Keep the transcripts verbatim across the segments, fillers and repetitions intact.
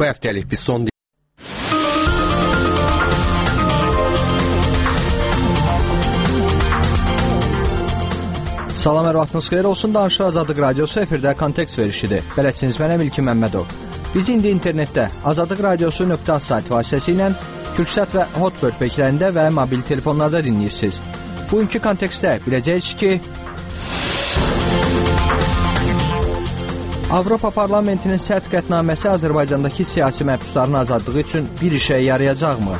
Bu həftəlik biz son Salam, hər vaxtınız xeyir olsun. Danışıq Azadlıq Radiosu efirdə kontekst verişidir. Bələdçiniz mənəm İlkin Məmmədov. Biz indi internetdə azadlıq radiosu nöqtə az sayt vasitəsilə Türksat və Hotbird beklərində və mobil telefonlarda dinləyirsiniz. Bugünkü kontekstdə biləcəksiniz ki, Avropa Parlamentinin sərt qətnaməsi Azərbaycandakı siyasi məhbusların azadlığı üçün bir işə yarayacaqmı?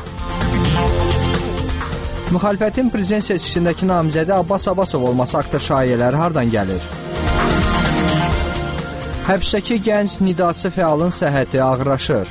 Müxalifətin prezident seçkisindəki namizədi Abbas Abbasov olması haqqında şayiələri hardan gəlir? Həbsdəki gənc nidaçı fəalın səhhəti ağırlaşır.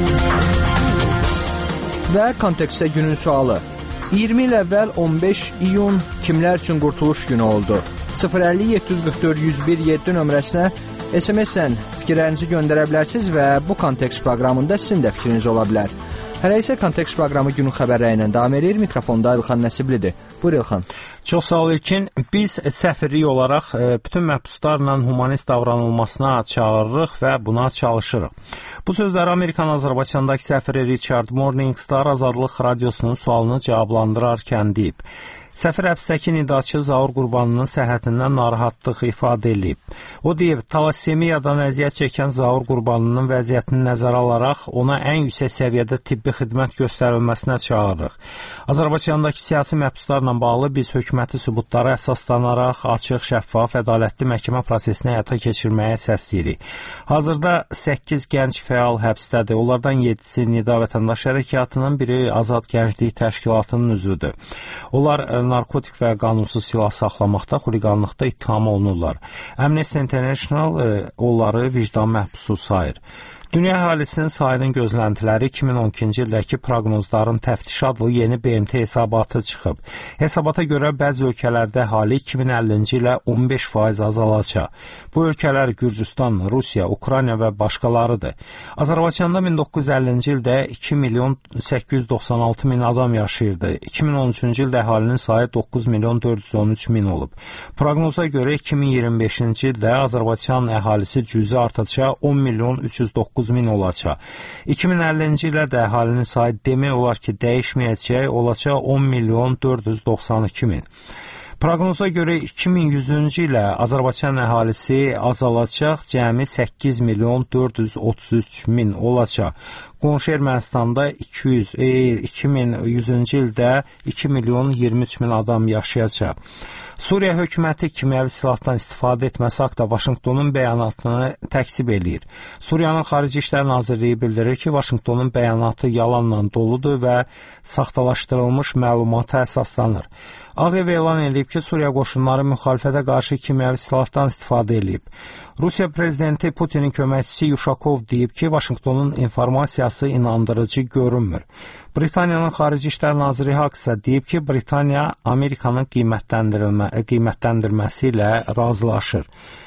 Və kontekstdə günün sualı. iyirmi il əvvəl on beş iyun kimlər üçün qurtuluş günü oldu? sıfır əlli yeddi yüz qırx dörd yüz bir yeddi nömrəsinə S M S-lə fikirlərinizi göndərə bilərsiniz və bu kontekst proqramında sizin də fikriniz ola bilər. Hələ isə kontekst proqramı günün xəbərləri ilə davam edir. Mikrofonda İlxan Nəsiblidir. Buyur İlxan. Çox sağ ol İlkin. Biz səfirlik olaraq bütün məhbuslarla humanist davranılmasına çağırırıq və buna çalışırıq. Bu sözləri Amerikan Azərbaycandakı səfiri Richard Morningstar Azadlıq Radiosunun sualını cavablandırarkən deyib. Səfir həbsdəki nidaçı Zaur Qurbanının səhhətindən narahatlıq ifadə edib. O deyib, talassemiyadan əziyyət çəkən Zaur Qurbanının vəziyyətini nəzərə alaraq ona ən yüksək səviyyədə tibbi xidmət göstərilməsinə çağırırıq. Azərbaycandakı siyasi məhbuslarla bağlı biz hökuməti sübutlara əsaslanaraq açıq, şəffaf, ədalətli məhkəmə prosesini həyata keçirməyə səsləyirik. Hazırda səkkiz gənc fəal həbsdədir. Onlardan yeddisi Nida Vətəndaş Hərəkatının, biri Azad Gənclik Təşkilatının üzvüdür. Onlar narkotik və qanunsuz silah saxlamaqda, xuliqanlıqda ittiham olunurlar. Amnesty International onları vicdan məhbusu sayır. Dünya əhalisinin sayının gözləntiləri iki min on ikinci ildəki proqnozların təftiş adlı yeni B M T hesabatı çıxıb. Hesabata görə bəzi ölkələrdə əhali iki min əllinci ilə on beş faiz azalacaq. Bu ölkələr Gürcüstan, Rusiya, Ukrayna və başqalarıdır. Azərbaycanda min doqquz yüz əllinci ildə iki milyon səkkiz yüz doxsan altı min adam yaşayırdı. iki min on üçüncü ildə əhalinin sayı doqquz milyon dörd yüz on üç min olub. Proqnoza görə iki min iyirmi beşinci ildə Azərbaycan əhalisi cüzi artacaq on milyon üç yüz doqquz min olacaq. iki min əllinci ilə də əhalinin sayı demək olar ki, dəyişməyəcək, olacaq on milyon dörd yüz doxsan iki min. Proqnoza görə iki min yüzüncü ilə Azərbaycan əhalisi azalacaq, cəmi səkkiz milyon dörd yüz otuz üç min olacaq. Qonşu Ermənistanda iki yüz, iki min yüzüncü ildə iki milyon iyirmi üç min adam yaşayacaq. Suriya hökuməti kimyəvi silahdan istifadə etməsi haqqında Vaşinqtonun bəyanatını təksib eləyir. Suriyanın Xarici İşlər Nazirliyi bildirir ki, Vaşinqtonun bəyanatı yalanla doludur və saxtalaşdırılmış məlumata əsaslanır. Ağ Ev elan edib ki, Suriya qoşunları müxalifətə qarşı kimyəvi silahdan istifadə edib. Rusiya prezidenti Putinin köməkçisi Yuşakov deyib ki, Vaşinqtonun informasiyası inandırıcı görünmür. Britaniyanın Xarici İşlər Naziri Haqq isə deyib ki, Britaniya Amerikanın qiymətləndirilmə, qiymətləndirməsi ilə razılaşır.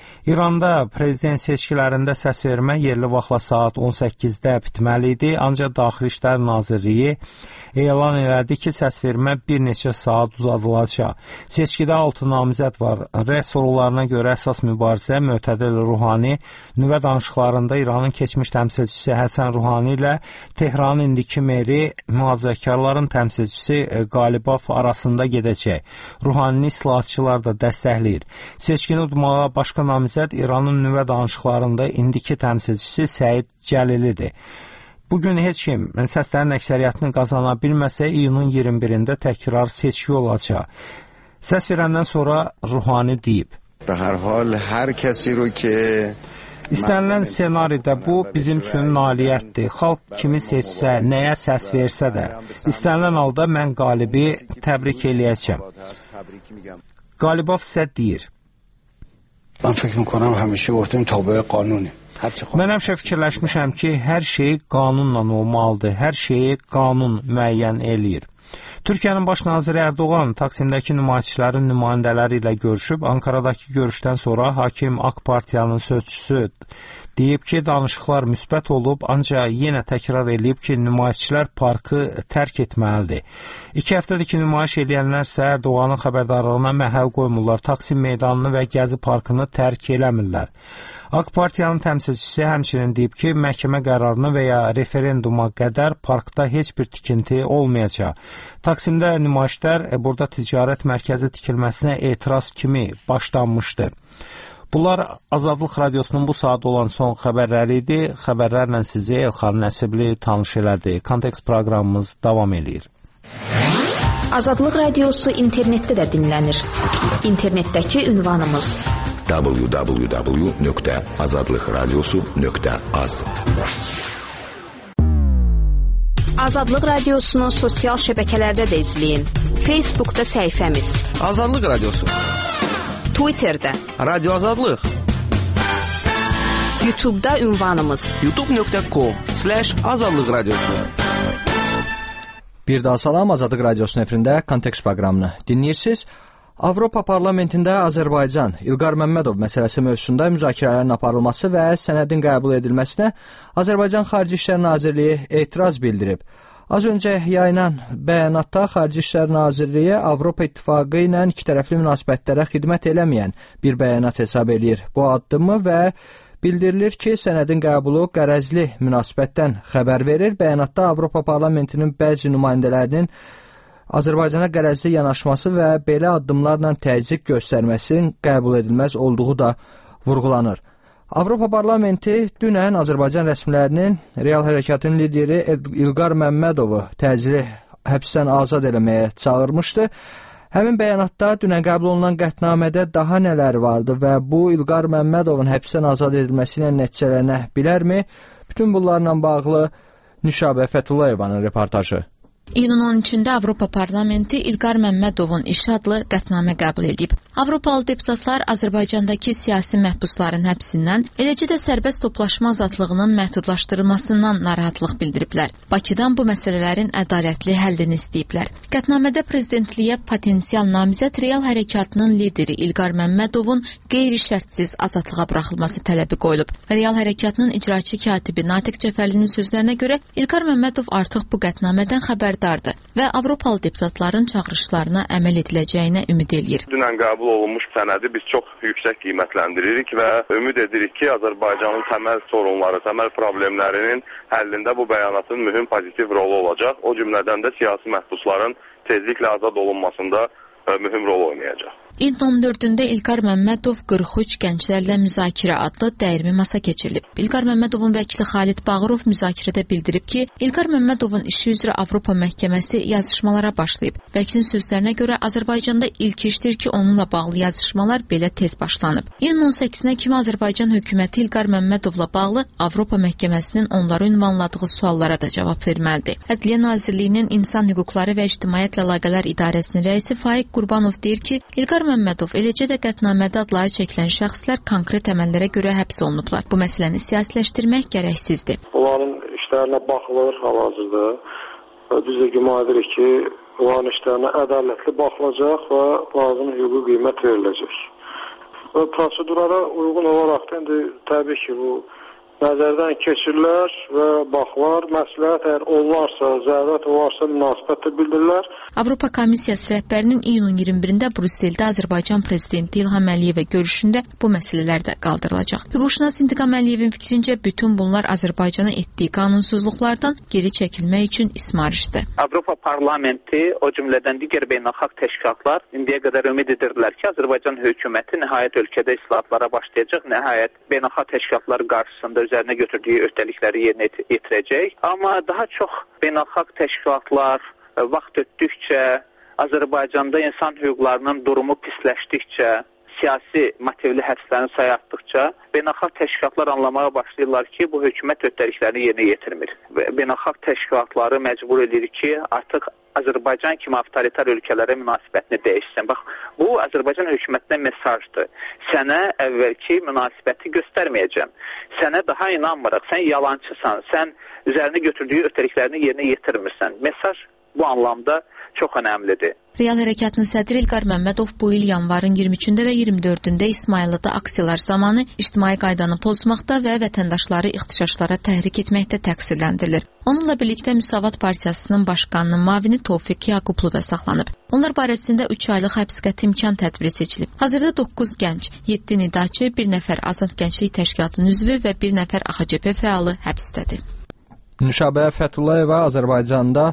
İranda prezident seçkilərində səs vermə yerli vaxtla saat on səkkizdə bitməli idi, ancaq Daxili İşlər Nazirliyi elan elədi ki, səs vermə bir neçə saat uzadılacaq. Seçkidə altı namizəd var. Rəy sorularına görə əsas mübarizə Möhtədil Ruhani nüvə danışıqlarında İranın keçmiş təmsilçisi Həsən Ruhani ilə Tehranın indiki meri mühafizəkarların təmsilçisi Qalibov arasında gedəcək. Ruhanini islahatçılar da dəstəkləyir. Seçkini udmağa başqa namizəd İranın nüvə danışıqlarında indiki təmsilçisi Səid Cəlilidir. Bugün heç kim səslərin əksəriyyətini qazana bilməsə, iyunun iyirmi birində təkrar seçki olacaq. Səs verəndən sonra Ruhani deyib. Be hər hal hər kəsi ro ki İstənilən senaridə bu bizim üçün nailiyyətdir. Xalq kimi seçsə, nəyə səs versə də, istənilən halda mən qalibi təbrik eləyəcəm. Qalibov isə deyir. Mən fikir میکنم همیشه گفتیم تابع قانونی. Mən həmişə fikirləşmişəm ki, hər şey qanunla olmalıdır, hər şeyi qanun müəyyən eləyir. Türkiyənin baş naziri Erdoğan Taksimdəki nümayişçilərin nümayəndələri ilə görüşüb, Ankaradakı görüşdən sonra hakim AK Partiyanın sözçüsü Deyib ki, danışıqlar müsbət olub, ancaq yenə təkrar edib ki, nümayişçilər parkı tərk etməlidir. İki həftədir ki, nümayiş edənlər isə Erdoğanın xəbərdarlığına məhəl qoymurlar, Taksim meydanını və Gəzi parkını tərk eləmirlər. AK Partiyanın təmsilçisi həmçinin deyib ki, məhkəmə qərarını və ya referenduma qədər parkda heç bir tikinti olmayacaq. Taksimdə nümayişlər burada ticarət mərkəzi tikilməsinə etiraz kimi başlanmışdı. Bunlar Azadlıq Radiosunun bu saat olan son xəbərləri idi. Xəbərlərlə sizi Elxan Nəsibli tanış elədi. Kontekst proqramımız davam edir. Azadlıq Radiosu internetdə də dinlənir. İnternetdəki ünvanımız w w w nöqtə azadlıqradiosu nöqtə az. Azadlıq Radiosunu sosial şəbəkələrdə də izləyin. Facebookda səhifəmiz Azadlıq Radiosu, Twitterdə Radio Azadlıq, YouTube'da ünvanımız youtube nöqtə com slash azadlıq radiosu. Bir daha salam, Azadlıq Radiosunun efirində Kontekst proqramını dinləyirsiniz. Avropa Parlamentində Azərbaycan, İlqar Məmmədov məsələsi mövzusunda müzakirələrin aparılması və sənədin qəbul edilməsinə Azərbaycan Xarici İşlər Nazirliyi etiraz bildirib. Az öncə yayılan bəyanatda Xarici İşlər Nazirliyi Avropa İttifaqı ilə ikitərəfli münasibətlərə xidmət eləməyən bir bəyanat hesab edir bu addımı və bildirilir ki, sənədin qəbulu qərəzli münasibətdən xəbər verir. Bəyanatda Avropa Parlamentinin bəzi nümayəndələrinin Azərbaycana qərəzli yanaşması və belə addımlarla təzyiq göstərməsinin qəbul edilməz olduğu da vurğulanır. Avropa Parlamenti dünən Azərbaycan rəsmilərinin Real Hərəkatın lideri İlqar Məmmədovu təcili həbsdən azad eləməyə çağırmışdı. Həmin bəyanatda dünən qəbul olunan qətnamədə daha nələr vardı və bu İlqar Məmmədovun həbsdən azad edilməsi ilə nəticələnə bilərmi? Bütün bunlarla bağlı Nüşabə Fəthullayevanın reportajı. İyunun on üçündə Avropa Parlamenti İlqar Məmmədovun işi adlı qətnamə qəbul edib. Avropalı deputatlar Azərbaycandakı siyasi məhbusların həbsindən, eləcə də sərbəst toplaşma azadlığının məhdudlaşdırılmasından narahatlıq bildiriblər. Bakıdan bu məsələlərin ədalətli həllini istəyiblər. Qətnamədə prezidentliyə potensial namizəd Real Hərəkatının lideri İlqar Məmmədovun qeyri-şərtsiz azadlığa buraxılması tələbi qoyulub. Real Hərəkatının icraçı katibi Natiq Cəfərlinin sözlərinə görə İlqar Məmmədov artıq bu qətnamədən xəbər və Avropalı deputatların çağırışlarına əməl ediləcəyinə ümid eləyir. Dünən qəbul olunmuş sənədi biz çox yüksək qiymətləndiririk və ümid edirik ki, Azərbaycanın təməl sorunları, təməl problemlərinin həllində bu bəyanatın mühüm pozitiv rolu olacaq. O cümlədən də siyasi məhbusların tezliklə azad olunmasında mühüm rol oynayacaq. İyunun on dördündə İlqar Məmmədov qırx üç gənclərlə müzakirə adlı dəyirmi masa keçirilib. İlqar Məmmədovun vəkili Xalid Bağırov müzakirədə bildirib ki, İlqar Məmmədovun işi üzrə Avropa məhkəməsi yazışmalara başlayıb. Vəkilin sözlərinə görə Azərbaycanda ilk işdir ki, onunla bağlı yazışmalar belə tez başlanıb. İyunun on səkkizinə kimi Azərbaycan hökuməti İlqar Məmmədovla bağlı Avropa məhkəməsinin onları ünvanladığı suallara da cavab verməlidir. Ədliyyə Nazirliyinin İnsan Hüquqları və İctimaiyyətlə Əlaqələr İdarəsinin rəisi Faiq Qurbanov deyir ki, İlqar Məmmədov, eləcə də qətnamədə adları çəkilən şəxslər konkret əməllərə görə həbs olunublar. Bu məsələni siyasiləşdirmək gərəksizdir. Onların işlərinə baxılır hal-hazırda. Biz də güman edirik ki, onların işlərinə ədalətli baxılacaq və lazım hüquqi qiymət veriləcək. Və prosedurlara uyğun olaraq da indi təbii ki, bu nəzərdən keçirilər və baxılar, məsləhət əgər olarsa, zərurət olarsa münasibətdə bildirirlər. Avropa Komissiyası rəhbərinin iyunun iyirmi birində Brüsseldə Azərbaycan prezidenti İlham Əliyevə görüşündə bu məsələlər də qaldırılacaq. Hüquqşünas İntiqam Əliyevin fikrincə bütün bunlar Azərbaycana etdiyi qanunsuzluqlardan geri çəkilmək üçün ismarışdır. Avropa Parlamenti, o cümlədən digər beynəlxalq təşkilatlar indiyə qədər ümid edirdilər ki, Azərbaycan hökuməti nəhayət ölkədə islahatlara başlayacaq, nəhayət beynəlxalq təşkilatlar qarşısında üzərinə götürdüyü öhdəlikləri yerinə yetirəcək. Amma daha çox beynəlxalq təşkilatlar vaxt ötdükcə, Azərbaycanda insan hüquqlarının durumu pisləşdikcə, siyasi motivli həbslərin sayı artdıqca, beynəlxalq təşkilatlar anlamaya başlayırlar ki, bu hökumət öhdəliklərini yerinə yetirmir. Beynəlxalq təşkilatları məcbur edir ki, artıq Azərbaycan kimi avtoritar ölkələrə münasibətini dəyişsin. Bax, bu Azərbaycan hökumətinə mesajdır. Sənə əvvəlki münasibəti göstərməyəcəm. Sənə daha inanmırıq. Sən yalancısan. Sən üzərinə götürdüyü öhdəliklərini yerinə yetirmirsən. Mesaj bu anlamda çox önəmlidir. Real Hərəkatının sədri İlqar Məmmədov bu il yanvarın iyirmi üçündə və iyirmi dördündə İsmayıllıda aksiyalar zamanı ictimai qaydanı pozmaqda və vətəndaşları ixtişaşlara təhrik etməkdə təqsirləndirilir. Onunla birlikdə Müsavat Partiyasının başqanının müavini Tofiq Yaqublu da saxlanıb. Onlar barəsində üç aylıq həbs qəti imkan tədbiri seçilib. Hazırda doqquz gənc, yeddi nidaçı, bir nəfər Azad Gənclik Təşkilatının üzvü və bir nəfər A X C P fəalı həbsdədir. Nüşabə Fətullayeva Azərbaycanda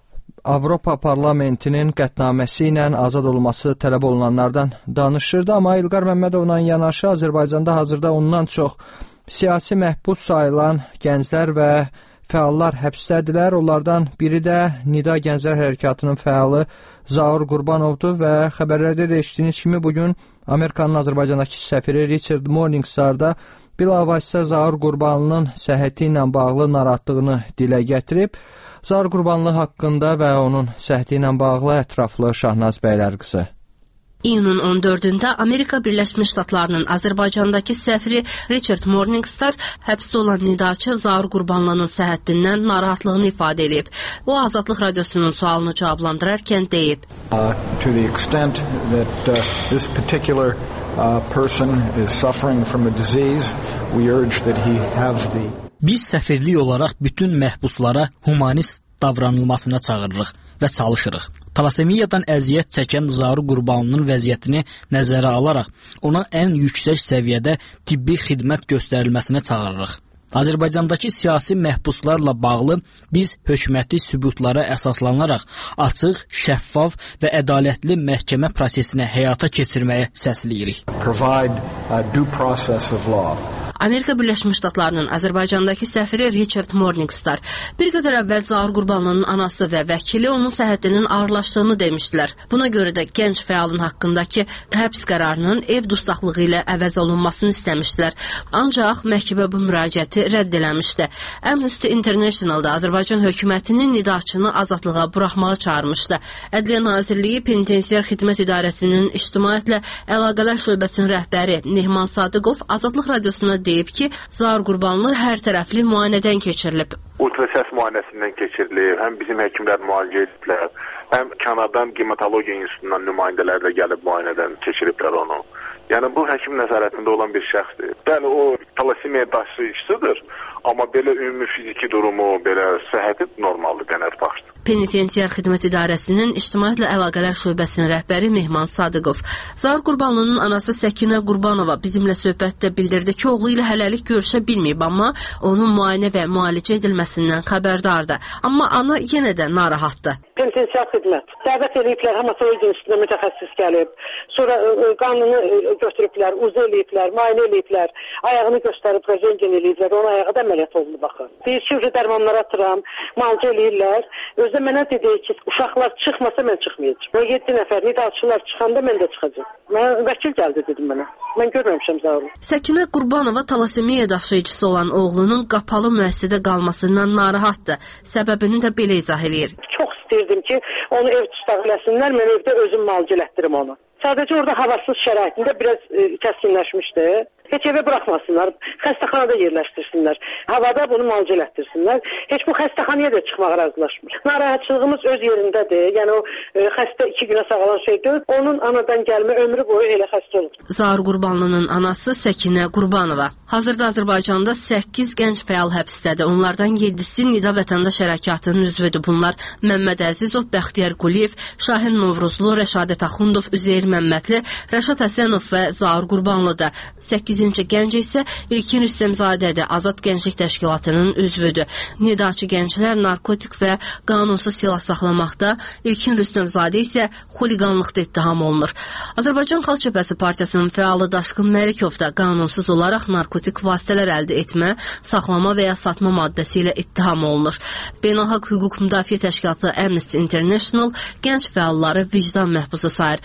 Avropa Parlamentinin qətnaməsi ilə azad olması tələb olunanlardan danışırdı, amma İlqar Məmmədovla yanaşı Azərbaycanda hazırda ondan çox siyasi məhbus sayılan gənclər və fəallar həbsdədirlər. Onlardan biri də Nida Gənclər Hərəkatının fəalı Zaur Qurbanovdur və xəbərlərdə də eşitdiyiniz kimi bugün Amerikanın Azərbaycandakı səfiri Richard Morningstar-da bilavasitə Zaur Qurbanlının səhhəti ilə bağlı narahatlığını dilə gətirib. Zaur Qurbanlı haqqında və onun səhhəti ilə bağlı ətraflı Şahnaz Bəylərqızı. İyunun on dördündə Amerika Birləşmiş Ştatlarının Azərbaycandakı səfiri Richard Morningstar həbsdə olan nidaçı Zaur Qurbanlının səhhətindən narahatlığını ifadə edib. O, Azadlıq Radiosunun sualını cavablandırarkən deyib. Uh, to the extent that uh, this particular uh, person is suffering from a disease, we urge that he have the Biz səfirlik olaraq bütün məhbuslara humanist davranılmasına çağırırıq və çalışırıq. Talasemiyadan əziyyət çəkən Zaur Qurbanlının vəziyyətini nəzərə alaraq ona ən yüksək səviyyədə tibbi xidmət göstərilməsinə çağırırıq. Azərbaycandakı siyasi məhbuslarla bağlı biz hökuməti sübutlara əsaslanaraq açıq, şəffaf və ədalətli məhkəmə prosesinə həyata keçirməyə səsləyirik. Provide a due process of law. Amerika Birləşmiş Ştatlarının Azərbaycandakı səfiri Richard Morningstar bir qədər əvvəl Zaur Qurbanlının anası və vəkili onun səhhətinin ağırlaşdığını demişdilər. Buna görə də gənc fəalın haqqındakı həbs qərarının ev dustaqlığı ilə əvəz olunmasını istəmişdilər. Ancaq məhkəmə bu müraciəti rədd eləmişdi. Amnesty International da Azərbaycan hökumətinin nidaçını azadlığa buraxmağa çağırmışdı. Ədliyyə Nazirliyi Penitensiar Xidmət İdarəsinin İctimaiyyətlə Əlaqələr Şöbəsinin rəhbəri Nehman Sadıqov Azadlıq Radiosuna deyib ki, Zaur Qurbanlı hər tərəfli müayinədən keçirilib. Ultrasəs müayinəsindən keçirilib, həm bizim həkimlər müalicə ediblər, həm Kanadan Qimatologiya İnstitutundan nümayəndələr də gəlib müayinədən keçiriblər onu. Yəni bu həkim nəzarətində olan bir şəxsdir. Bəli, o talasemiya daşıyıcısıdır, amma belə ümumi fiziki durumu, belə səhhəti normaldır, qənaət baxışdır. Penitensiar Xidmət İdarəsinin İctimaiyyətlə Əlaqələr Şöbəsinin rəhbəri Mehman Sadıqov. Zaur Qurbanlının anası Səkinə Qurbanova bizimlə söhbətdə bildirdi ki, oğlu ilə hələlik görüşə bilməyib, amma onun müayinə və müalicə edilməsindən xəbərdardır. Amma ana yenə də narahatdır. Penitensiar xidmət. Dəvət ediblər, hematologiya institutuna mütəxəssis gəlib. Sonra ə, qanını ə, götürüblər, uzu eləyiblər, müayinə eləyiblər, ayağını göstərib, röntgen eləyiblər, onun ayağı da əməliyyat olundu baxın. Deyir ki, dərmanlara atıram, müalicə eləyirlər. Özdə mənə dedi ki, uşaqlar çıxmasa mən çıxmayacağam. O yeddi nəfər nidaçılar çıxanda mən də çıxacağam. Mən vəkil gəldi dedim mənə. Mən görməmişəm Zauru. Səkinə Qurbanova talasemiya daşıyıcısı olan oğlunun qapalı müəssisədə qalmasından narahatdır. Səbəbini də belə izah eləyir. Çox istəyirdim ki, onu ev tutaq eləsinlər, mən evdə özüm müalicə elətdirim onu. Sadəcə orada havasız şəraitində biraz e, kəskinləşmişdi. Heç evə buraxmasınlar, xəstəxanada yerləşdirsinlər. Havada bunu müalicə elətdirsinlər. Heç bu xəstəxanaya da çıxmağa razılaşmır. Narahatçılığımız öz yerindədir. Yəni o e, xəstə iki günə sağalan şeydir. Onun anadan gəlmə ömrü boyu elə xəstə olub. Zaur Qurbanlının anası Səkinə Qurbanova. Hazırda Azərbaycanda səkkiz gənc fəal həbsdədir. Onlardan yeddisi Nida Vətəndaş Hərəkatının üzvüdür. Bunlar Məmməd Əzizov, Bəxtiyar Quliyev, Şahin Novruzlu, Rəşadət Axundov, Üzeyir Məmmədli, Rəşad Həsənov və Zaur Qurbanlıdır. səkkizinci gənc isə İlkin Rüstəmzadədir. Azad Gənclik Təşkilatının üzvüdür. Nidaçı gənclər narkotik və qanunsuz silah saxlamaqda, İlkin Rüstəmzadə isə xuliqanlıqda ittiham olunur. Azərbaycan Xalq Cəbhəsi Partiyasının fəalı Daşqın Məlikov da qanunsuz olaraq narkotik vasitələr əldə etmə, saxlama və ya satma maddəsi ilə ittiham olunur. Beynəlxalq Hüquq Müdafiə Təşkilatı Amnesty International gənc fəalları vicdan məhbusu sayır.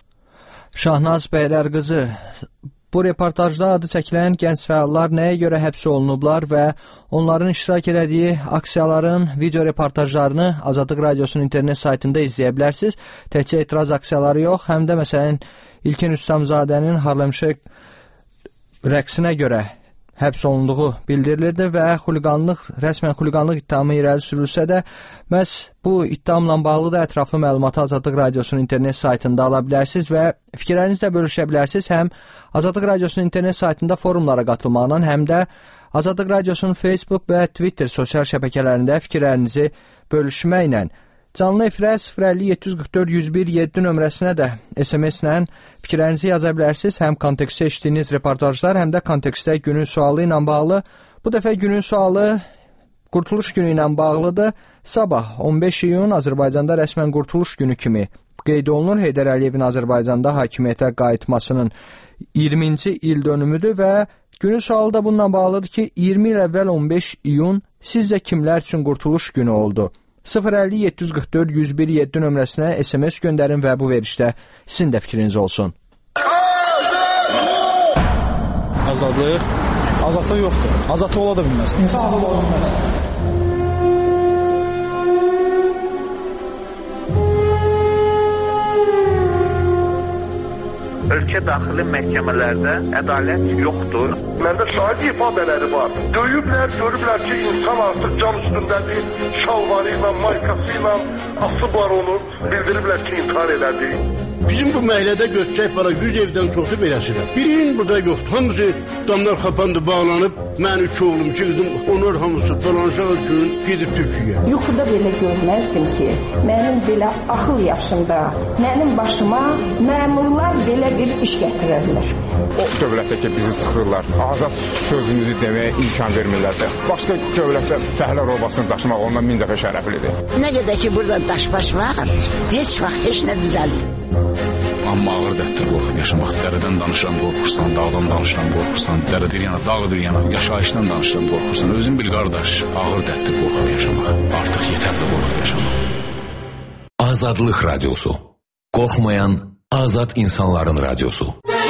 Şahnaz Bəylərqızı, bu reportajda adı çəkilən gənc fəallar nəyə görə həbs olunublar və onların iştirak elədiyi aksiyaların video reportajlarını Azadlıq Radiosunun internet saytında izləyə bilərsiniz. Təkcə etiraz aksiyaları yox, həm də məsələn İlkin Rüstəmzadənin Harlem Shake rəqsinə görə həbs olunduğu bildirilirdi və xuliqanlıq, rəsmən xuliqanlıq ittihamı irəli sürülsə də, məhz bu ittihamla bağlı da ətraflı məlumatı Azadlıq Radiosunun internet saytında ala bilərsiniz və fikirlərinizlə bölüşə bilərsiniz. Həm Azadlıq Radiosunun internet saytında forumlara qatılmaqla, həm də Azadlıq Radiosunun Facebook və Twitter sosial şəbəkələrində fikirlərinizi bölüşməklə. Canlı efirə sıfır əlli yeddi yüz qırx dörd yüz bir yeddi nömrəsinə də S M S-lə fikirlərinizi yaza bilərsiniz. Həm kontekstdə eşitdiyiniz reportajlar, həm də kontekstdə günün sualı ilə bağlı. Bu dəfə günün sualı Qurtuluş günü ilə bağlıdır. Sabah on beş iyun Azərbaycanda rəsmən Qurtuluş günü kimi qeyd olunur. Heydər Əliyevin Azərbaycanda hakimiyyətə qayıtmasının iyirminci il dönümüdür və günün sualı da bununla bağlıdır ki, iyirmi il əvvəl on beş iyun sizcə kimlər üçün Qurtuluş günü oldu? sıfır əlli yeddi yüz qırx dörd yüz bir yeddi nömrəsinə S M S göndərin və bu verişdə sizin də fikriniz olsun. Azadlıq? Azadlıq yoxdur. Azadlıq ola da bilməz. İnsan azadlıq ola bilməz. Ölkə daxili məhkəmələrdə ədalət yoxdur. Məndə şahid ifadələri var. Döyüblər, görüblər ki, insan artıq cam üstündədir, şalvarı ilə, maykası ilə asıblar onu, bildiriblər ki, intihar elədi. Bizim bu məhəllədə göstərək var, yüz evdən çoxu beləsidir. Birinin burada yoxdur. Hamısı damlar xapandı, bağlanıb, mən üç oğlum, iki qızım, onlar hamısı dolanışaq üçün gedib Türkiyə. Yuxuda belə görməzdim ki, mənim belə axıl yaşında, mənim başıma məmurlar belə bir iş gətirərlər. O dövlətdə ki, bizi sıxırlar, azad sözümüzü deməyə imkan vermirlər də. Başqa dövlətdə fəhlə robasını daşımaq ondan min dəfə şərəflidir. Nə qədər ki, burada daşbaş var, heç vaxt heç nə düzəlmir. Amma ağır dərddir qorxub yaşamaq. Dərədən danışıram, qorxursan, dağdan danışıram, qorxursan, dərə bir yana, dağ bir yana, yaşayışdan danışıram, qorxursan. Özün bil, qardaş, ağır dərddir qorxub yaşamaq. Artıq yetərli qorxub yaşamaq. Azadlıq Radyosu. Qorxmayan azad insanların radiosu.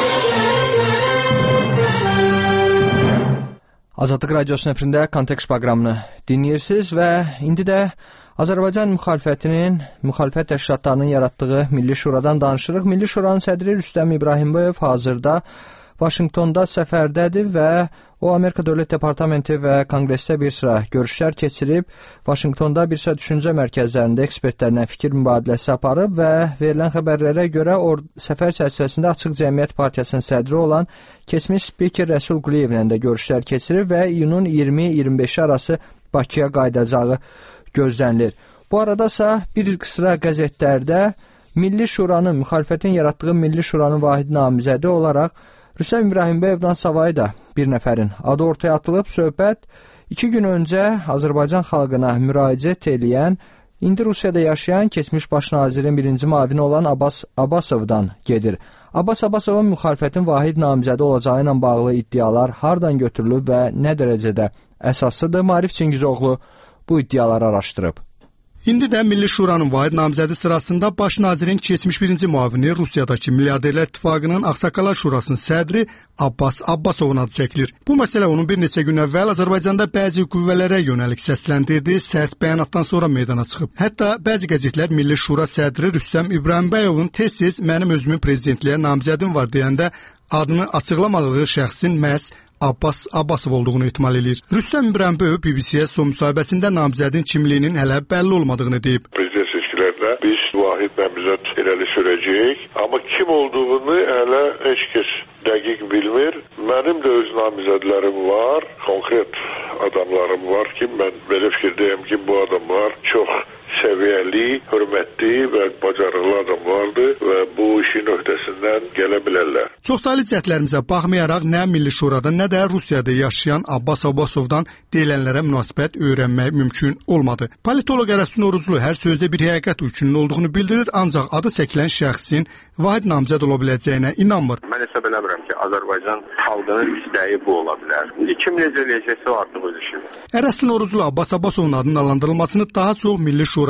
Azadlıq Radiosunun efirində Kontekst proqramını dinləyirsiniz və indi də Azərbaycan müxalifətinin, müxalifət təşkilatlarının yaratdığı Milli Şuradan danışırıq. Milli Şuranın sədri Rüstəm İbrahimbəyev hazırda Vaşinqtonda səfərdədir və o Amerika Dövlət Departamenti və Konqresdə bir sıra görüşlər keçirib, Vaşinqtonda bir sıra düşüncə mərkəzlərində ekspertlərlə fikir mübadiləsi aparıb və verilən xəbərlərə görə o səfər çərçivəsində Açıq Cəmiyyət Partiyasının sədri olan keçmiş spiker Rəsul Quliyevlə də görüşlər keçirib və iyunun iyirmi iyirmi beşi arası Bakıya qayıdacağı gözlənilir. Bu arada isə bir sıra qəzetlərdə Milli Şuranın, müxalifətin yaratdığı Milli Şuranın vahid namizədi olaraq Rüstəm İbrahimbəyevdən savayı da bir nəfərin adı ortaya atılıb. Söhbət iki gün öncə Azərbaycan xalqına müraciət eləyən, indi Rusiyada yaşayan keçmiş baş nazirin birinci müavini olan Abbas Abbasovdan gedir. Abbas Abbasovun müxalifətin vahid namizədi olacağı ilə bağlı iddialar hardan götürülüb və nə dərəcədə əsaslıdır? Maarif Çingizoğlu bu iddiaları araşdırıb. İndi də Milli Şuranın vahid namizədi sırasında baş nazirin keçmiş birinci müavini Rusiyadakı Milyarderlər İttifaqının Ağsaqqallar Şurasının sədri Abbas Abbasovun adı çəkilir. Bu məsələ onun bir neçə gün əvvəl Azərbaycanda bəzi qüvvələrə yönəlik səsləndirdiyi sərt bəyanatdan sonra meydana çıxıb. Hətta bəzi qəzetlər Milli Şura sədri Rüstəm İbrahimbəyevin tez-tez mənim özümün prezidentliyə namizədim var deyəndə adını açıqlamadığı şəxsin məhz Abbas Abbasov olduğunu ehtimal edir. Rüstəm İbrahimbəyev B B C-yə son müsahibəsində namizədin kimliyinin hələ bəlli olmadığını deyib. Prezident seçkilərdə biz vahid namizəd irəli sürəcəyik, amma kim olduğunu hələ heç kəs dəqiq bilmir. Mənim də öz namizədlərim var, konkret adamlarım var ki, mən belə fikirdəyəm ki, bu adamlar çox səviyyəli, hörmətli və bacarıqlı adam vardı və bu işin öhdəsindən gələ bilərlər. Çoxsaylı cəhdlərimizə baxmayaraq nə Milli Şurada, nə də Rusiyada yaşayan Abbas Abbasovdan deyilənlərə münasibət öyrənmək mümkün olmadı. Politoloq Ərəstun Oruclu hər sözdə bir həqiqət üçünün olduğunu bildirir, ancaq adı çəkilən şəxsin vahid namizəd ola biləcəyinə inanmır. Mən hesab eləmirəm ki, Azərbaycan xalqının istəyi bu ola bilər. Kim necə eləyəcəksə artıq öz işidir. Ərəstun Oruclu Abbas Abbasovun adının adlandırılmasını daha çox Milli Şura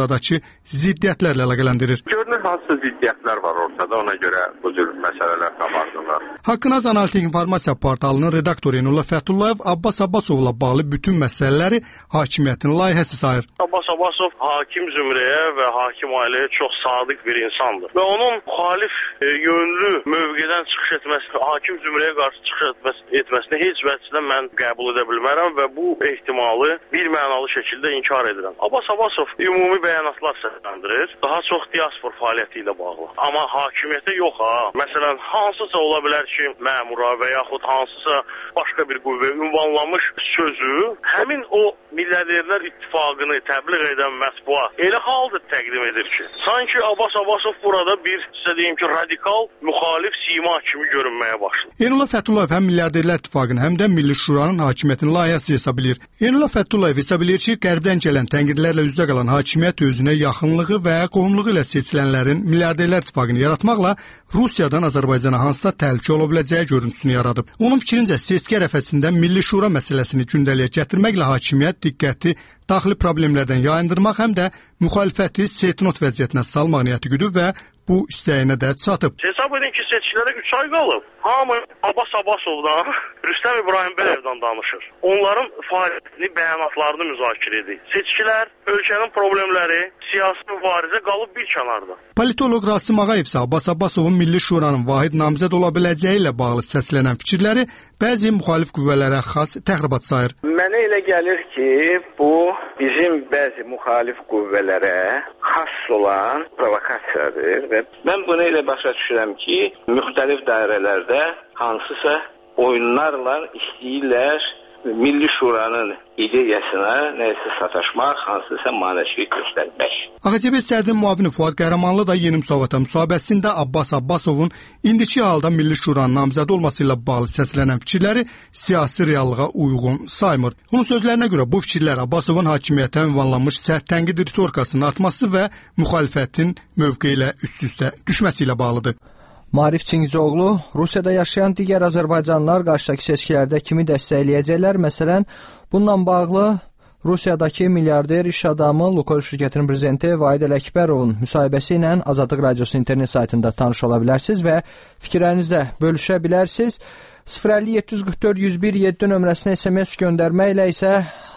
oradakı ziddiyyətlərlə əlaqələndirir. Görünür hansı ziddiyyətlər var ortada, ona görə bu cür məsələlər qabardılar. Haqqınaz Analitik İnformasiya portalının redaktoru Eynullah Fəthullayev Abbas Abbasovla bağlı bütün məsələləri hakimiyyətin layihəsi sayır. Abbas Abbasov hakim zümrəyə və hakim ailəyə çox sadiq bir insandır. Və onun müxalif e, yönlü mövqedən çıxış etməsini, hakim zümrəyə qarşı çıxış etməsi, etməsini heç vəchdən mən qəbul edə bilmərəm və bu ehtimalı bir mənalı şəkildə inkar edirəm. Abbas Abbasov ümumi bəyanatlar səsləndirir, daha çox diaspor fəaliyyəti ilə bağlı. Amma hakimiyyətə yox ha. Məsələn, hansısa ola bilər ki, məmura və yaxud hansısa başqa bir qüvvə ünvanlanmış sözü həmin o Milyarderlər İttifaqını təbliğ edən mətbuat elə halda təqdim edir ki, sanki Abbas Abbasov burada bir, sizə deyim ki, radikal, müxalif sima kimi görünməyə başlayır. Eynullah Fəthullayev həm Milyarderlər İttifaqını, həm də Milli Şuranın hakimiyyətinin layihəsi hesab edir. Eynullah Fəthullayev hesab edir ki, qərbdən gələn tənqidlərlə üzdə qalan hakimiyyət özünə yaxınlığı və qohumluğu ilə seçilənlərin Milyarderlər İttifaqını yaratmaqla Rusiyadan Azərbaycana hansısa təhlükə ola biləcəyi görüntüsünü yaradıb. Onun fikrincə, seçki ərəfəsində Milli Şura məsələsini gündəliyə gətirməklə hakimiyyət diqqəti daxili problemlərdən yayındırmaq, həm də müxalifəti setnot vəziyyətinə salmaq niyyəti güdüb və bu istəyinə də çatıb. Hesab edin ki, seçkilərə üç ay qalıb. Hamı Abbas Abbasovdan, Rüstəm İbrahimbəyevdən danışır. Onların fəaliyyətini, bəyanatlarını müzakirə edir. Seçkilər, ölkənin problemləri, siyasi mübarizə qalıb bir kənarda. Politoloq Rasim Ağayev isə Abbas Abbasovun Milli Şuranın vahid namizəd ola biləcəyi ilə bağlı səslənən fikirləri bəzi müxalif qüvvələrə xas təxribat sayır. Mənə elə gəlir ki, bu bizim bəzi müxalif qüvvələrə xas olan provokasiyadır və mən bunu elə başa düşürəm ki, müxtəlif dairələrdə hansısa oyunlarla istəyirlər Milli Şuranın ideyasına nəsə sataşmaq, hansısa maneçilik göstərmək. A X C B sədrinin müavini Fuad Qəhrəmanlı da Yeni Müsavat müsahibəsində Abbas Abbasovun indiki halda Milli Şuranın namizəd olması ilə bağlı səslənən fikirləri siyasi reallığa uyğun saymır. Onun sözlərinə görə bu fikirlər Abbasovun hakimiyyətə ünvanlanmış sərt tənqid ritorikasının artması və müxalifətin mövqeyi ilə üst-üstə düşməsi ilə bağlıdır. Marif Çingizoğlu, Rusiyada yaşayan digər Azərbaycanlılar qarşıdakı seçkilərdə kimi dəstəkləyəcəklər? Məsələn, bununla bağlı Rusiyadakı milyarder iş adamı Lukoil şirkətinin prezidenti Vahid Ələkbərovun müsahibəsi ilə Azadlıq Radiosu internet saytında tanış ola bilərsiniz və fikirlərinizlə bölüşə bilərsiniz. sıfır əlli yeddi yüz qırx dörd yüz bir yeddi nömrəsinə S M S göndərməklə isə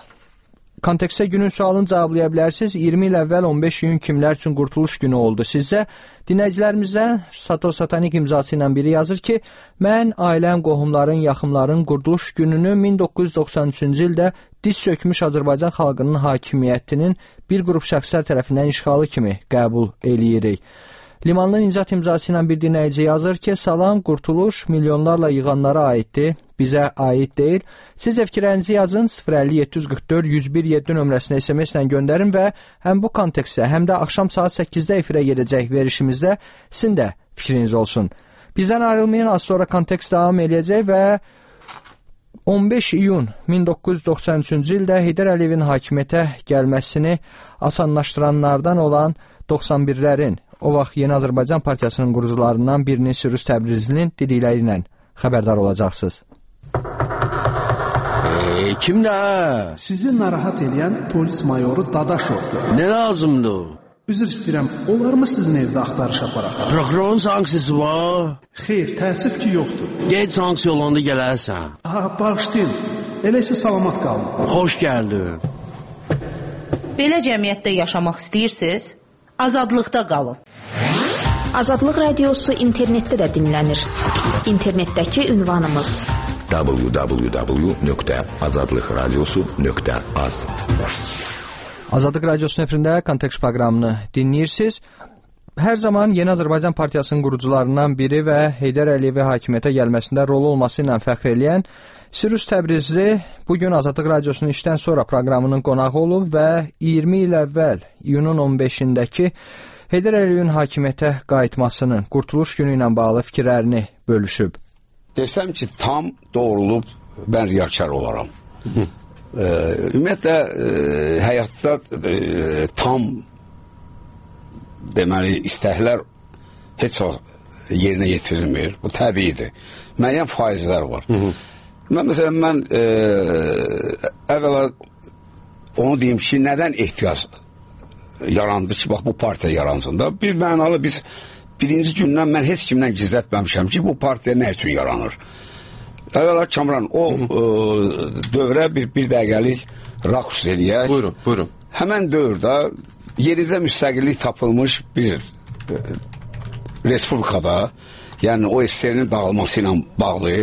kontekstə günün sualını cevablaya bilərsiniz. iyirmi il əvvəl on beş iyun kimlər üçün qurtuluş günü oldu? Sizcə? Dinləyicilərimizdən Sato Satanik imzası ilə biri yazır ki, mən, ailəm, qohumların, yaxınların qurtuluş gününü min doqquz yüz doxsan üçüncü ildə diz sökmüş Azərbaycan xalqının hakimiyyətinin bir qrup şəxslər tərəfindən işğalı kimi qəbul eləyirik. Limanlı Nicat imzası ilə bir dinləyici yazır ki, salam, qurtuluş milyonlarla yığanlara aiddir, bizə aid deyil. Siz də fikirlərinizi yazın, sıfır əlli yeddi yüz qırx dörd yüz bir yeddi nömrəsinə S M S ilə göndərin və həm bu kontekstdə, həm də axşam saat səkkizdə efirə gedəcək verişimizdə sizin də fikriniz olsun. Bizdən ayrılmayın, az sonra kontekst davam edəcək və on beş iyun min doqquz yüz doxsan üçüncü ildə Heydər Əliyevin hakimiyyətə gəlməsini asanlaşdıranlardan olan doxsan birlərin, o vaxt Yeni Azərbaycan Partiyasının qurucularından birinin Sürüz Təbrizlinin dedikləri ilə xəbərdar olacaqsınız. Eee, kimdə? Sizi narahat edən polis mayoru Dadaşovdur. Nə lazımdır? Üzr istəyirəm, olar mı sizin evdə axtarış aparaq? Prokurorun sanksiyası var? Xeyr, təəssüf ki, yoxdur. Get sanksiya olanda gələrsən. Ha, bağışlayın. Elə isə salamat qalın. Xoş gəldin. Belə cəmiyyətdə yaşamaq istəyirsiniz? Azadlıqda qalın. Azadlıq Radiosu internetdə də dinlənir. İnternetdəki ünvanımız w w w nöqtə azadlıq radiosu nöqtə az. Azadlıq Radiosunun efirində kontekst proqramını dinləyirsiniz. Hər zaman Yeni Azərbaycan Partiyasının qurucularından biri və Heydər Əliyevi hakimiyyətə gəlməsində rolu olması ilə fəxr eləyən Sürüz Təbrizli bugün Azadlıq Radiosunun işdən sonra proqramının qonağı olub və iyirmi il əvvəl iyunun on beşindəki Heydər Əliyevin hakimiyyətə qayıtmasının qurtuluş günü ilə bağlı fikirlərini bölüşüb. Desəm ki, tam doğrulub mən riyakar olaram. e, ümumiyyətlə e, həyatda e, tam deməli istəklər heç vaxt yerinə yetirilmir. Bu təbiidir. Müəyyən faizlər var. Hı -hı. Mən məsələn mən e, əvvəla onu deyim ki, nədən ehtiyac yarandı ki, bax bu partiya yaransın da. Bir mənalı biz birinci gündən mən heç kimdən gizlətməmişəm ki, bu partiya nə üçün yaranır. Əvvəla Kamran, o ə, dövrə bir, bir dəqiqəlik raqs eləyək. Buyurun, buyurun. Həmən dövrdə yerizə müstəqillik tapılmış bir ə, respublikada, yəni o S S R-nin dağılması ilə bağlı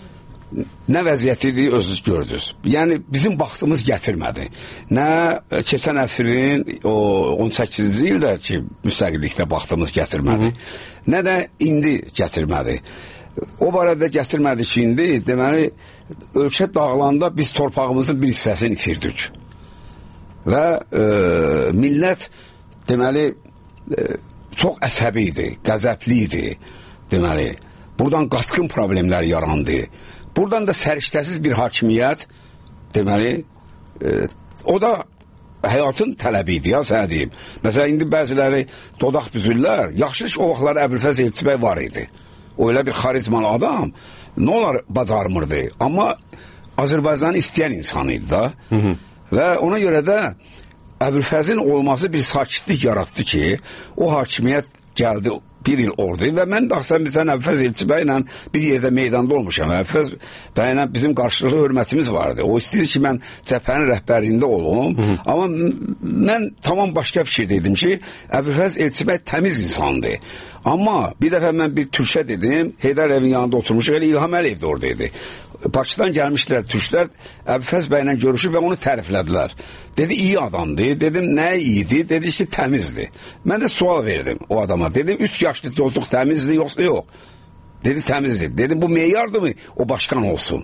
nə vəziyyətidir özünüz gördünüz. Yəni bizim vaxtımız gətirmədi. Nə keçən əsrin o on səkkizinci ildə ki, müstəqillikdə vaxtımız gətirmədi. Nə də indi gətirmədi. O barədə gətirmədi ki, indi deməli ölkə dağılanda biz torpağımızın bir hissəsini itirdik. Və e, millət deməli e, çox əsəbi idi, qəzəbli idi. Deməli, buradan qaçqın problemlər yarandı. Buradan da səriştəsiz bir hakimiyyət, deməli, e, o da həyatın tələbi idi, ya sənə deyim. Məsələn, indi bəziləri dodaq büzürlər, yaxşı ki, o vaxtlar Əbülfəz Elçibəy var idi. O elə bir xarizmalı adam, nə olar bacarmırdı. Amma Azərbaycanı istəyən insan idi da. Hı -hı. Və ona görə də Əbülfəzin olması bir sakitlik yarattı ki, o hakimiyyət gəldi bir il ordu və mən daxsan bizən Əbülfəz Elçibəylə bir yerdə meydanda olmuşam. Əbülfəz bəylə bizim qarşılıqlı hörmətimiz vardı. O istəyir ki, mən cəbhənin rəhbərliyində olum. Hı -hı. Amma mən tamam başqa fikirdeydim ki, Əbülfəz Elçibəy təmiz insandı. Amma bir dəfə mən bir türkə dedim, Heydər evin yanında oturmuşuq, elə İlham Əliyev də oradaydı. Bakıdan gəlmişlər türklər, Əbülfəz bəylə görüşüb və onu təriflədilər. Dedi, iyi adamdı. Dedim, nə iyiydi? Dedi, işte təmizdi. Mən də sual verdim o adama. Dedim, üç yaşlı çocuk təmizdi, yoxsa yox? Dedi, təmizdi. Dedim, bu meyardı mı? O başkan olsun.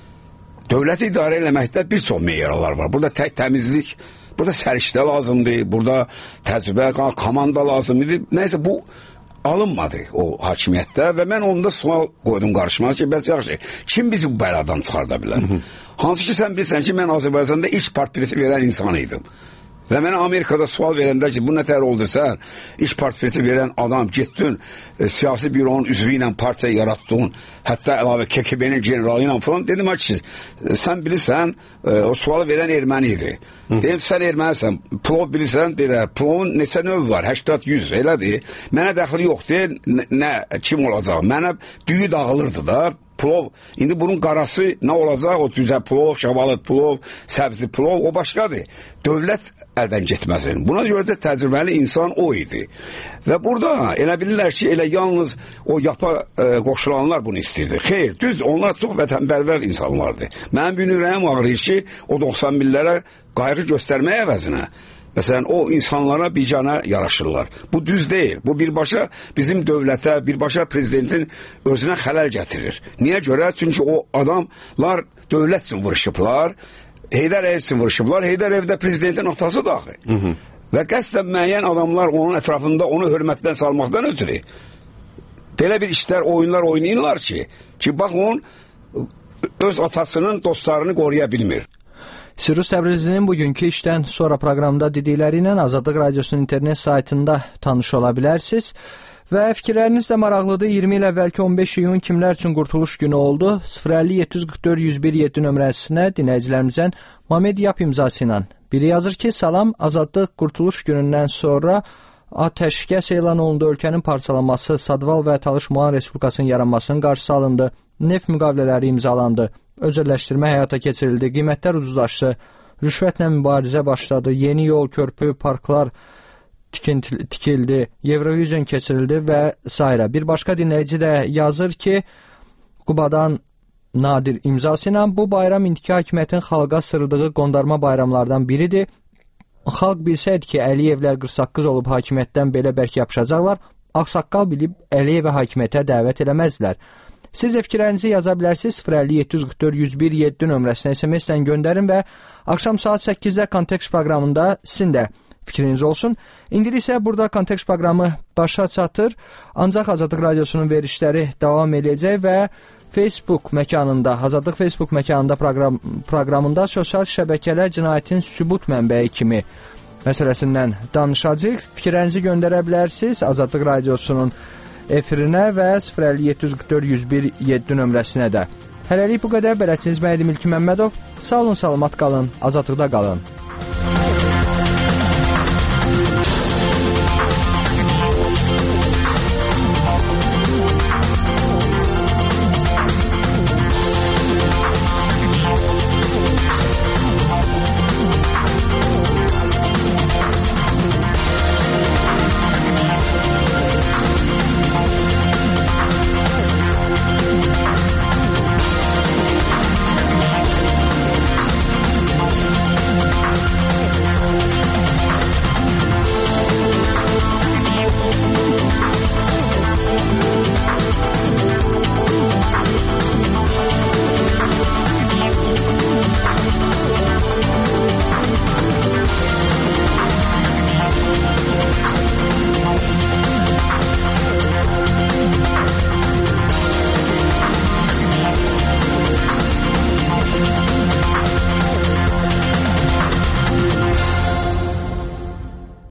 Dövləti idarə eləməkdə bir çox meyarlar var. Burada tək təmizlik, burada səriştə lazımdı, burada təcrübə, komanda lazımdı. Nəysə, bu alınmadı o hakimiyyətdə və mən onda sual qoydum qarşıma ki, bəs yaxşı, kim bizi bu bəladan çıxarda bilər? Hı -hı. Hansı ki, sən bilirsən ki, mən Azərbaycanda ilk portreti verən insan idim. Və mənə Amerikada sual verəndə ki, bu nə tər oldu sən? İş portreti verən adam, getdin, e, siyasi büronun üzvü ilə partiya yaratdın, hətta əlavə K K B-nin generalı ilə falan. Dedim ki, sən bilirsən, e, o sualı verən erməni idi. Hı. Dedim, sən ermənisən, plov bilirsən, deyirlər, plovun neçə növ var, səksən yüz, elədir. Mənə dəxili yoxdur, nə, kim olacaq? Mənə düyü dağılırdı da. Plov, indi bunun qarası nə olacaq? O cüzə plov, şabalı plov, səbzi plov, o başqadır. Dövlət əldən getməsin. Buna görə də təcrübəli insan o idi. Və burada elə bilirlər ki, elə yalnız o yapa e, qoşulanlar bunu istirdi. Xeyr, düz, onlar çox vətənpərvər insanlardı. Mənim bir ürəyim ağrıyır ki, o doxsan millərə qayğı göstərməyə əvəzinə. Məsələn, o insanlara bicana yaraşırlar. Bu düz deyil. Bu birbaşa bizim dövlətə, birbaşa prezidentin özünə xələl gətirir. Niyə görə? Çünki o adamlar dövlət üçün vuruşublar, Heydər Əliyev üçün vuruşublar, Heydər Əliyev də prezidentin atası daxil. Hı -hı. Və qəsdən müəyyən adamlar onun ətrafında onu hörmətdən salmaqdan ötürü belə bir işlər, oyunlar oynayırlar ki, ki bax onun öz atasının dostlarını qoruya bilmir. Sirus Təbrizinin bugünkü işdən sonra proqramda dedikləri ilə Azadlıq Radiosunun internet saytında tanış ola bilərsiniz. Və fikirləriniz də maraqlıdır. iyirmi il əvvəlki on beş iyun kimlər üçün qurtuluş günü oldu? sıfır əlli yeddi yüz qırx dörd yüz bir yeddi nömrəsinə dinləyicilərimizdən Mamed Yap imzası ilə biri yazır ki, salam, Azadlıq qurtuluş günündən sonra atəşkəs elan olundu, ölkənin parçalanması, Sadval və Talış Muğan Respublikasının yaranmasının qarşısı alındı, neft müqavilələri imzalandı, özəlləşdirmə həyata keçirildi, qiymətlər ucuzlaşdı, rüşvətlə mübarizə başladı, yeni yol, körpü, parklar tikildi, Eurovision keçirildi və s. Bir başqa dinləyici də yazır ki, Qubadan Nadir imzası ilə bu bayram indiki hakimiyyətin xalqa sırdığı qondarma bayramlardan biridir. Xalq bilsəydi ki, Əliyevlər qırx səkkizz olub hakimiyyətdən belə bərk yapışacaqlar, ağsaqqal bilib Əliyevə hakimiyyətə dəvət eləməzdilər. Siz də fikirlərinizi yaza bilərsiniz. sıfır əlli yeddi yüz qırx dörd yüz bir yeddi nömrəsinə S M S-dən göndərin və axşam saat səkkizdə Kontekst proqramında sizin də fikriniz olsun. İndi isə burada Kontekst proqramı başa çatır. Ancaq Azadlıq Radiosunun verişləri davam edəcək və Facebook məkanında, Azadlıq Facebook məkanında proqram, proqramında sosial şəbəkələr cinayətin sübut mənbəyi kimi məsələsindən danışacağıq. Fikirlərinizi göndərə bilərsiniz Azadlıq Radiosunun efirinə və sıfır əlli yeddi yüz qırx dörd yüz bir yeddi nömrəsinə də. Hələlik bu qədər. Bələdçiniz Məhdi Mülki Məmmədov. Sağ olun, salamat qalın, azadlıqda qalın.